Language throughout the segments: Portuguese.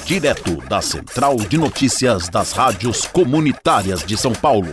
direto da Central de Notícias das Rádios Comunitárias de São Paulo.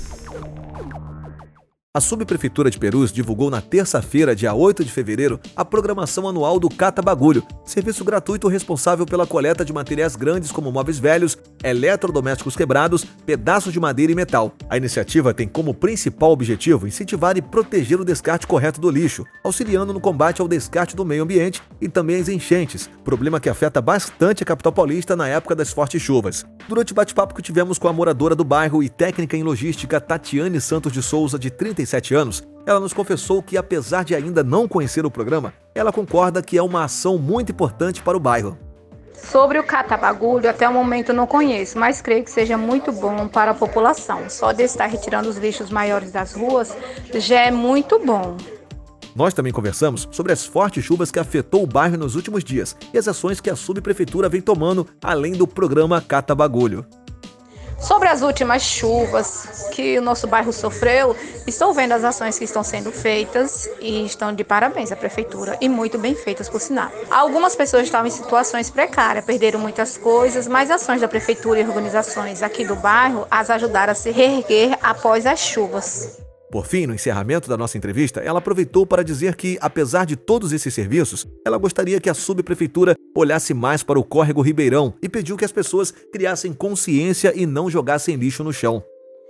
A Subprefeitura de Perus divulgou na terça-feira, dia 8 de fevereiro, a programação anual do Cata Bagulho, serviço gratuito responsável pela coleta de materiais grandes como móveis velhos, eletrodomésticos quebrados, pedaços de madeira e metal. A iniciativa tem como principal objetivo incentivar e proteger o descarte correto do lixo, auxiliando no combate ao descarte do meio ambiente e também às enchentes, problema que afeta bastante a capital paulista na época das fortes chuvas. Durante o bate-papo que tivemos com a moradora do bairro e técnica em logística Tatiane Santos de Souza, de 37 anos, ela nos confessou que, apesar de ainda não conhecer o programa, ela concorda que é uma ação muito importante para o bairro. Sobre o Cata Bagulho, até o momento não conheço, mas creio que seja muito bom para a população. Só de estar retirando os lixos maiores das ruas já é muito bom. Nós também conversamos sobre as fortes chuvas que afetou o bairro nos últimos dias e as ações que a subprefeitura vem tomando, além do programa Cata Bagulho. Sobre as últimas chuvas que o nosso bairro sofreu, estou vendo as ações que estão sendo feitas e estão de parabéns à prefeitura e muito bem feitas, por sinal. Algumas pessoas estavam em situações precárias, perderam muitas coisas, mas ações da prefeitura e organizações aqui do bairro as ajudaram a se reerguer após as chuvas. Por fim, no encerramento da nossa entrevista, ela aproveitou para dizer que, apesar de todos esses serviços, ela gostaria que a subprefeitura olhasse mais para o córrego Ribeirão e pediu que as pessoas criassem consciência e não jogassem lixo no chão.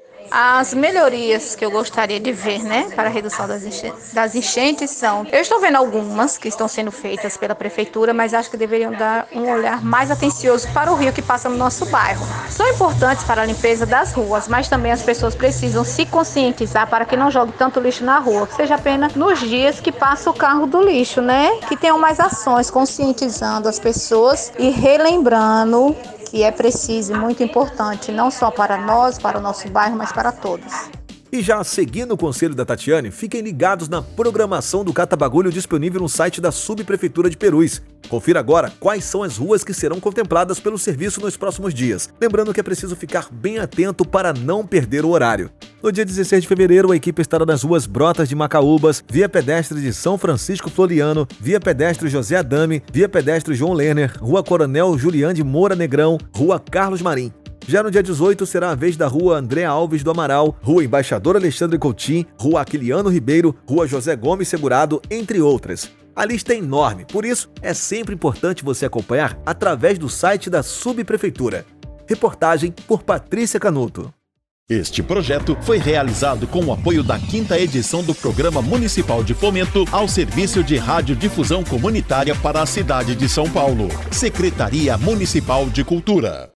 As melhorias que eu gostaria de ver, para a redução das enchentes são... Eu estou vendo algumas que estão sendo feitas pela prefeitura, mas acho que deveriam dar um olhar mais atencioso para o rio que passa no nosso bairro. São importantes para a limpeza das ruas, mas também as pessoas precisam se conscientizar para que não jogue tanto lixo na rua, que seja apenas nos dias que passa o carro do lixo, Que tenham mais ações conscientizando as pessoas e relembrando que é preciso e muito importante, não só para nós, para o nosso bairro, mas para todos. E já seguindo o conselho da Tatiane, fiquem ligados na programação do Cata Bagulho disponível no site da Subprefeitura de Perus. Confira agora quais são as ruas que serão contempladas pelo serviço nos próximos dias. Lembrando que é preciso ficar bem atento para não perder o horário. No dia 16 de fevereiro, a equipe estará nas ruas Brotas de Macaúbas, Via Pedestre de São Francisco Floriano, Via Pedestre José Adame, Via Pedestre João Lerner, Rua Coronel Julián de Moura Negrão, Rua Carlos Marim. Já no dia 18 será a vez da Rua André Alves do Amaral, Rua Embaixador Alexandre Coutinho, Rua Aquiliano Ribeiro, Rua José Gomes Segurado, entre outras. A lista é enorme, por isso é sempre importante você acompanhar através do site da Subprefeitura. Reportagem por Patrícia Canuto. Este projeto foi realizado com o apoio da 5ª edição do Programa Municipal de Fomento ao Serviço de Radiodifusão Comunitária para a cidade de São Paulo. Secretaria Municipal de Cultura.